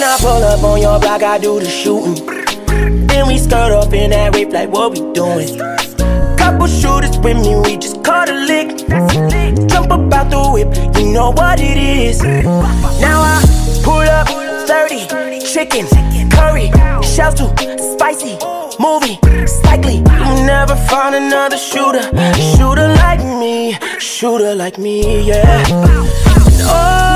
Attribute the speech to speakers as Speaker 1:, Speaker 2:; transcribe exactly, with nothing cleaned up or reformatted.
Speaker 1: I pull up on your block, I do the shooting. Then we skirt off in that rape like what we doing. Couple shooters with me, we just caught a lick. Jump up out the whip, you know what it is. Now I pull up, thirty, chicken, curry, shells too spicy, movie, likely. You never found another shooter, shooter like me, shooter like me, yeah. Oh,